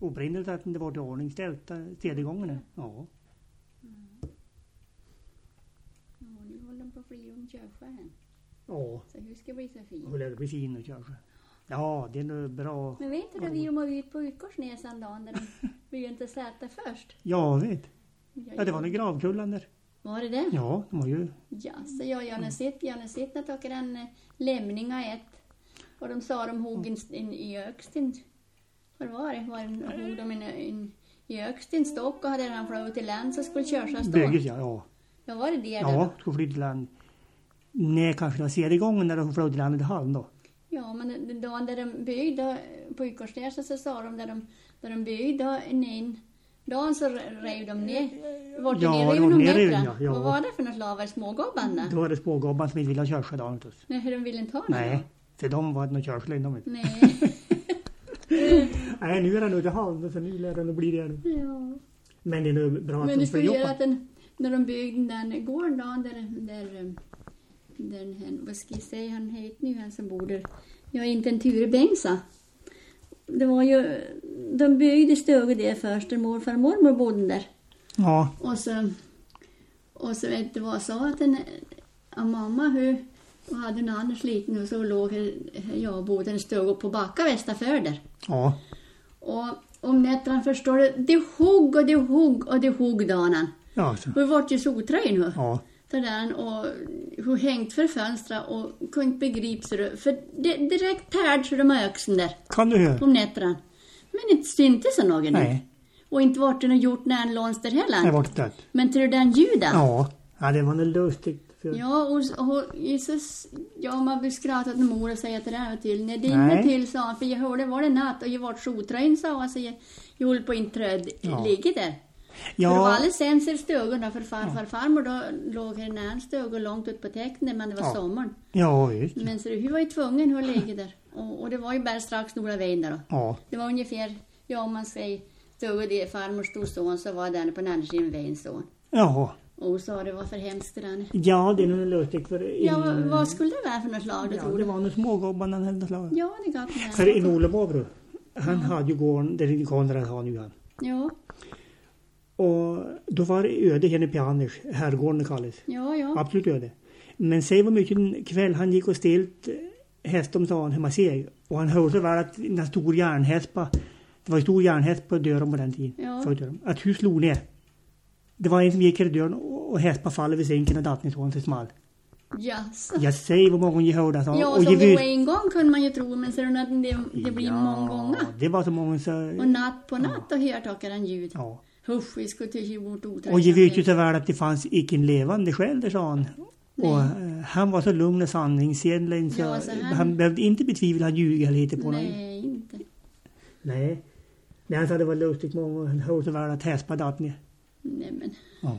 Oprindeligt att det var till ordningställt tredje gången. Ja. Ja, nu håller de på att fly om Körsjön. Ja. Så hur ska det bli så fint? Och det blir fin och Körsjön. Ja, det är nog bra. Men vet du då vi var ut på Utgårdsnäsan dagen där de begynte sätta först? Ja, vet. Ja, det var en gravkullan där. Var det det? Ja, de var ju... Ja, så jag har sett att åker en lämning av ett. Och de sa de hog in i öxtin. Vad var det? Hog de i öxtin stock och hade han flöjt till land så skulle körsas då? Bygges, ja. Ja, var det det? Ja, skulle flytta till land. Nej, kanske det var serie gången när de flöjt till land i halv då. Ja, men den dagen där de byggde på Utgårdsnäsan så sa de där de byggde in dagen så rev de ner. Vart det ner ja. Vad var det för något slavar? Smågobbarna? Då var det smågobbarna som inte ville ha körsdagen. Nej, hur de ville inte ha det? Nej, för de var någon körsel inom. Nej. Nej, nu är den ute i halv så nu lär den bli det nu. Ja. Men det är nog bra att men de får jobba. Men det skulle göra att när de byggde den gården där vad ska jag säga, han heter nu han som bor där. Jag är inte en Ture Bengsa. Det var ju, de byggde stugan där först, där morfar och mormor bodde där. Ja. Och så vet du vad så att mamma hade en annan sliten och så låg jag bodde en stuga på backa Västerförder. Ja. Och om nätterna förstår du, det hugg dagen. Ja, så. Och vi var ju så otröj nu. Ja. Där och hur hängt för fönstret och kunde inte begripa sig. För det direkt tärd så de har öxen där. Kan du höra? Om nätterna. Men inte syntes så någon. Nej. Och inte vart det något gjort när en lånster heller. Det var det. Men till den ljuden. Ja. Ja, det var nog lustigt. För... Ja, och Jesus, man blir skrattat med mor och säger att det där till. Nej, det är inte till, sa han. För jag hörde var det natt och jag var sotröjn, sa han. Så jag höll på inte tröd ligger där. Ja. För det var alldeles sämst i stugan för farmor då låg här i en stug och långt ut på täcknen, men det var sommaren. Ja, just. Men så vi var ju tvungen att ligga där. Och det var ju bara strax några vägen där då. Ja. Det var ungefär, om man säger stugan där farmor stod son så var den på den andra sidan vägen son. Jaha. Och så det var för hemskt det där. Ja, det är nog lustigt för... Ja, vad skulle det vara för något slag du tror? Det var något smågobbarna eller något slag. Ja, det gav det. För i Nolebabro, han hade ju gården, där Konrad har nu han. Ja. Och då var det öde henne på Anders, herrgården kallas. Ja. Absolut öde. Men säg vad mycket en kväll han gick och stilt häst om dagen hemma sig. Och han hörde väl att en stor järnhäst på, det var en stor järnhäst på dörren på den tiden. Ja. Att hus slog ner. Det var en som gick i dörren och häst på fallet vid sinken och datten ifrån till smal. Yes. Jag säger vad många jag hörde. Ja, och som det var en gång kunde man ju tro, men så att det blir många gånger. Det var så många så... Och natt på natt och hört åker en ljud. Ja. Husch, vi skulle till bort oträngt. Och jag vet ju så väl att det fanns icke en levande själ där, sa han. Nej. Och han var så lugn och sanningsenlig så, Ja, så han behövde inte betvivla han ljuga lite på någon. Nej, inte. Nej. Nej, han sa det var lustigt många. Han hörde så väl att häspa datt ner. Nej, men. Ja.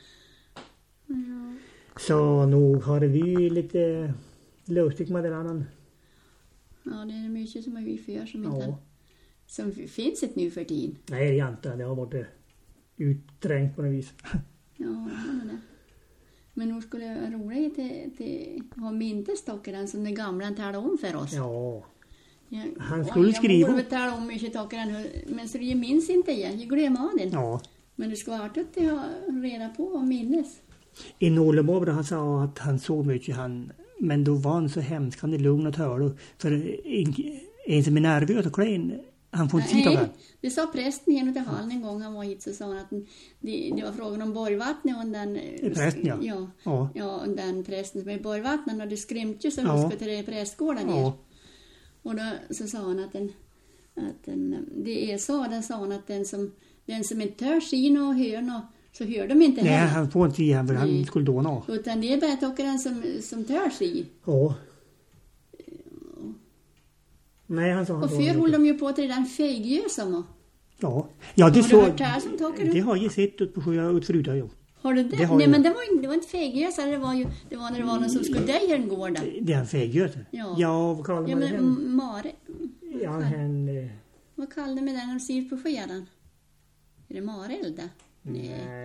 Ja. Så nog har vi lite lustigt med den annan. Ja, det är mycket som vi för som inte som finns ett nu för tiden. Nej, det är inte. Det har varit utträngt på något vis. Ja, det. Men nog skulle jag roligt till ha mintestockaren som den gamla talade om för oss. Ja. Ja, han skulle skriva. Jag borde tala om mycket stockaren, men så jag minns inte igen. Jag glömmer av den. Ja. Men det skulle vara artigt att ha reda på och minnes. I Nolebabro han sa att han såg mycket men då var han så hemsk, han är lugn och törlig. För en som är nervös och klen, han får inte sitta där. Det sa prästen igen till hallen en gång han var hit, så sa han att det var frågan om borgvattnet och den... Prästen, ja. Ja, och den prästen som är borgvattnet och det skrämt ju så huskade till det prästgården ner. Och då så sa han att den som inte törs in och hör något, så hör de inte heller. Nej, han får inte igen för han skulle då nå. Utan det är bara tockaren som törs i. Ja. Nej, han sa han. Och förr höll de ju på till den fäggjösam. Ja. Ja, det så. Det har jag sett ut på sjön ut förut jag. Har du det? Nej, men det var inte fäggjösa, det var när det var någon som skulle dö i en gård där. Det är en fäggjösa. Ja, vad kallar man det? Mare. Ja, vad kallar man den de ser på skäran? Är det mareld?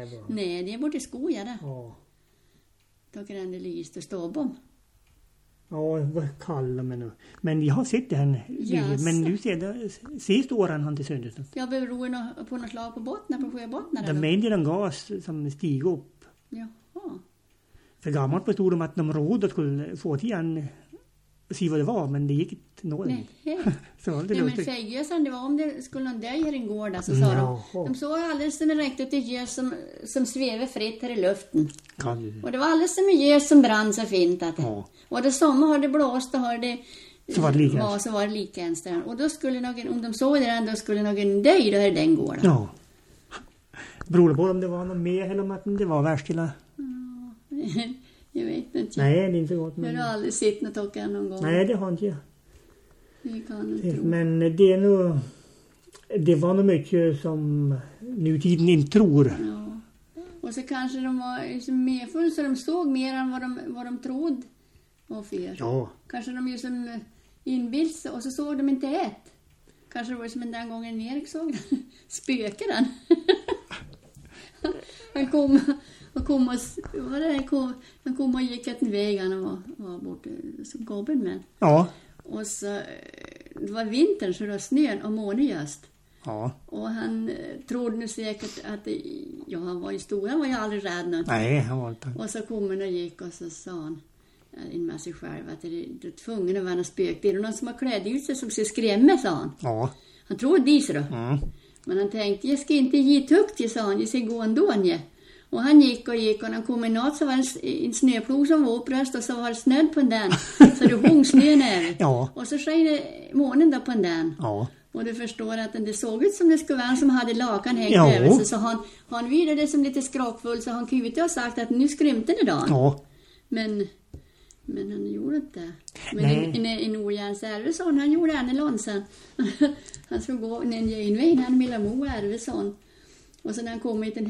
Nej, det är bort i skogen där. Ja. Tackar den det lyst och ståbom. Ja, vad kallar man nu. Men jag har sett det här. Yes. Men nu sist åren han till sönder. Jag beror på något slag på botten, på sjöbottnar. De mängder en gas som stiger upp. Jaha. För gammalt bestod de att de råd skulle få till en se vad det var, men det gick inte något. Nej. Så var det Nej, men fäggösen, det var om det skulle någon döj här i en gård, så sa de såg alldeles som det räckte till gös som svävar fritt här i luften. Och det var alldeles som en gös som brann så fint. Att och det sommar har det blåst och har det så var det lika ens där. Och då skulle någon, om de såg det då skulle någon döj där i den gården. Ja. Beror det på om det var någon mer eller om att det var värst till? Jag vet inte. Nej, det är inte gott. Men... Jag har aldrig sett något åka någon gång. Nej, det har inte jag. Det kan inte tro. Men det är nog... Det var nog mycket som nutiden inte tror. Ja. Och så kanske de var liksom medfull så de såg mer än vad de trodde var fel. Ja. Kanske de ju som inbills och så såg de inte ett. Kanske det var som den gången Erik såg den. Spökaren. Han kom och gick en väg, han var borta som gobben med. Ja. Och så det var vintern så det var snön och månegöst. Ja. Och han trodde nu säkert att han var ju stor, han var ju aldrig rädd nu. Nej, han var inte. Och så kom han och gick och så sa han in med sig själv att det är tvungen att vara en spök. Det är någon som har klädd ut sig som ser skrämmer, sa han. Ja. Han trodde det så då. Mm. Men han tänkte, jag ska inte ge tukt, sa han, jag ska gå ändå. Och han gick och när han kom i natt så var det en snöplog som var uppröst och så var det snöd på den. Så det hung snön över. Ja. Och så sken månen då på den. Ja. Och du förstår att det såg ut som det skulle vara en som hade lakan hängt över sig. Så han vidare det som lite skrakfull så han kuvit och sagt att nu skrämte det då. Ja. Men han gjorde inte. Men en ojärns Arvidsson, han gjorde en lånsen. Han skulle gå en genväg, han ville mo Arvidsson. Och så när han kom hit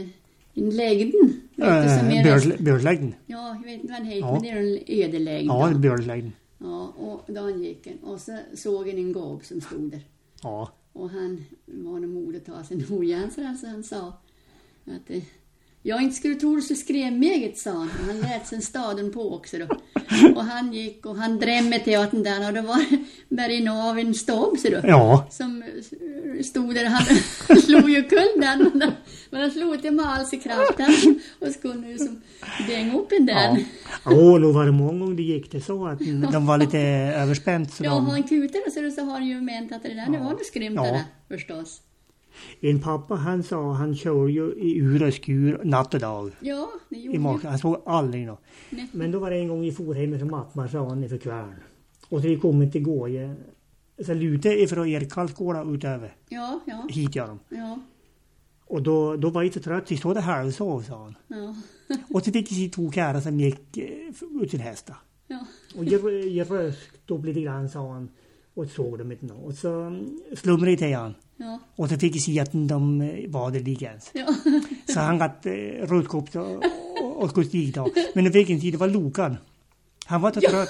en lägden. Björnlägden. Ja, jag vet inte vad han heter, men det är en ödelägden. Ja, björnlägden. Ja, och då han gick och så såg en gob som stod där. Ja. Och han var nog mod att ta sin ojärnsare, så han sa att jag inte skulle tro det så skrev meget, sa han. Han lät sen staden på också då. Och han gick och han drämde teatern där och det var bergen av en stobb så då. Ja. Som stod där, han slog ju kull den. Men han slog till med all sig kraften och skulle ju som dänga upp in den. Ja, då var det många gånger det gick det så att de var lite överspänt. Så han kutade så har han ju ment att det där det var det skrämtade förstås. En pappa, han sa han kör ju i ur och skur natt och dag. Ja, det gjorde han. Han såg aldrig något. Nej. Men då var det en gång i forhemmet som mappar sa han för kvärn. Och så vi kom inte gå. Så lutade ifrån Erkalsgårda utöver. Ja. Hit gör de. Ja. Och då var jag inte trött. Vi stod där här och sov, sa han. Ja. Och så fick jag se två kära som gick ut till hästar. Ja. Och jag röst upp lite grann, sa han. Och såg dem inte. Och så slumrade jag till han. Ja. Och så fick jag se att de var det liggans. Ja. Så han gatt rödkopt och skulle stiga då. Men det fick inte, det var Lokan. Han var så trött.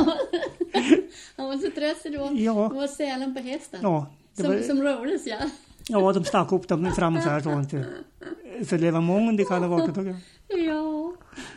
Han var så trött så det var, ja. Det var sälen på hästen. Ja, som rördes, ja. Ja, de stack upp dem framför sånt. Så det var många det kan ha varit. Ja.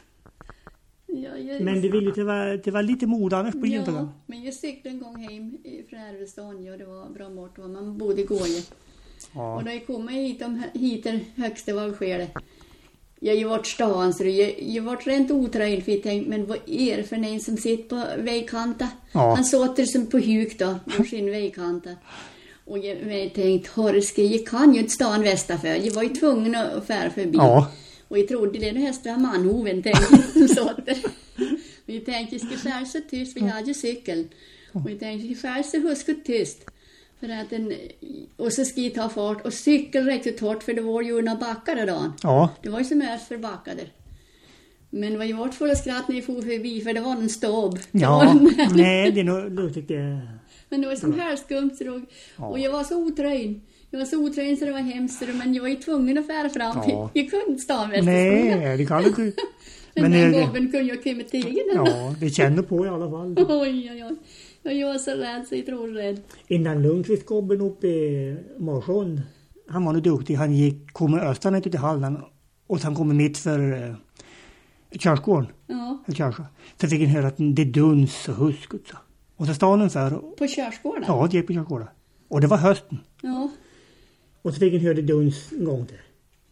Men det ville det var lite mod annars på inte. Ja, men jag cyklade en gång hem från Arvidsson och det var bra bort och man bodde i Gåje. Ja. Och när jag kom hit högsta var sker. Jag har ju varit stan så jag varit rent otröjd för jag tänkte, men vad är det för en som sitter på vägkanten? Ja. Han satt det som på huk då, på sin vägkanta. Och jag tänkte, hörske, jag kan ju inte stan västa för. Jag var ju tvungen att färra förbi. Ja. Och jag trodde det hästar manhoven tänkte som där. Och jag tänkte jag skulle skära sig tyst, vi hade ju cykeln. Och jag tänkte jag skära sig husket tyst. För att och så ska jag ta fart och cykel riktigt hårt för det var ju några backar då. Ja. Det var ju som mest för backar. Men det var ju vart full av skratt när jag for förbi för det var en stobb. Ja, nej det är nog tyckte jag. Men det var som här skumt och jag var så otröjd. Jag var så otröjd så det var hemskt, men jag var ju tvungen att fära fram. Ja. Jag kunde inte stå med. Nej, det kan du inte. Men den gången kunde jag komma till egen. Ja, det kände på i alla fall. Oj. Jag var så rädd så jag tror rädd. Innan Lundqvist gobben upp i Marsjön, han var nog duktig. Han kom med östan ut till Halland och han kom mitt för Körskåren. Ja. Så fick han höra att det duns och huskut. Och så stod han för. På körskåren? Ja, det gick på körskåren. Och det var hösten. Ja. Och så fick han höra det duns en gång till.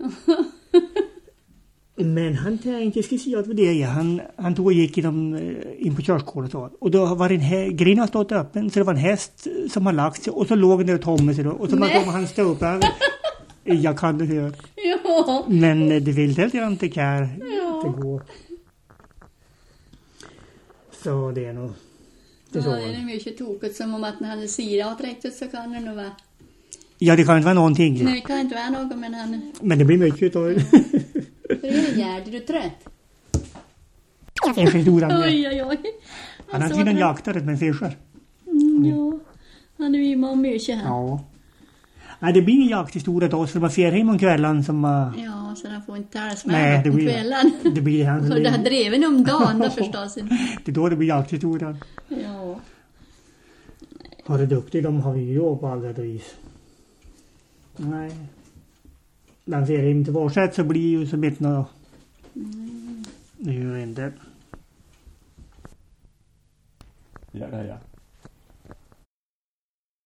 Men han tänkte speciellt för det. Han tog och gick in på körskåren. Och då var grinden stått öppen. Så det var en häst som har lagt sig. Och så låg den där och tommade sig då. Och så var han stod upp här. Jag kan det höra. Ja. Men det vill helt inte kär. Det går. Så det är nog. Det är mycket tokigt som om att när han är sirat riktigt så kan det nog vara. Ja, det kan inte vara någonting. Nej, det kan inte vara något, men han. Men det blir mycket av. För är Gerd, är du trött? Det är stor han. Oj. Han har sina jaktare med fiskar. Ja, han är ju med mycket här. Ja. Nej, det blir ingen jakthistoria då, så det var fjärrhem om kvällen som... Ja, så han får inte talas med om kvällen. Det blir det här. För det har dreven om dagen då förstås. Det är då det blir jakthistoria. Ja. Har det duktig, de har vi ju på alla vis. Nej. Den fjärrhem till varsätt så blir ju så mitt då. Det är ju inte. Ja.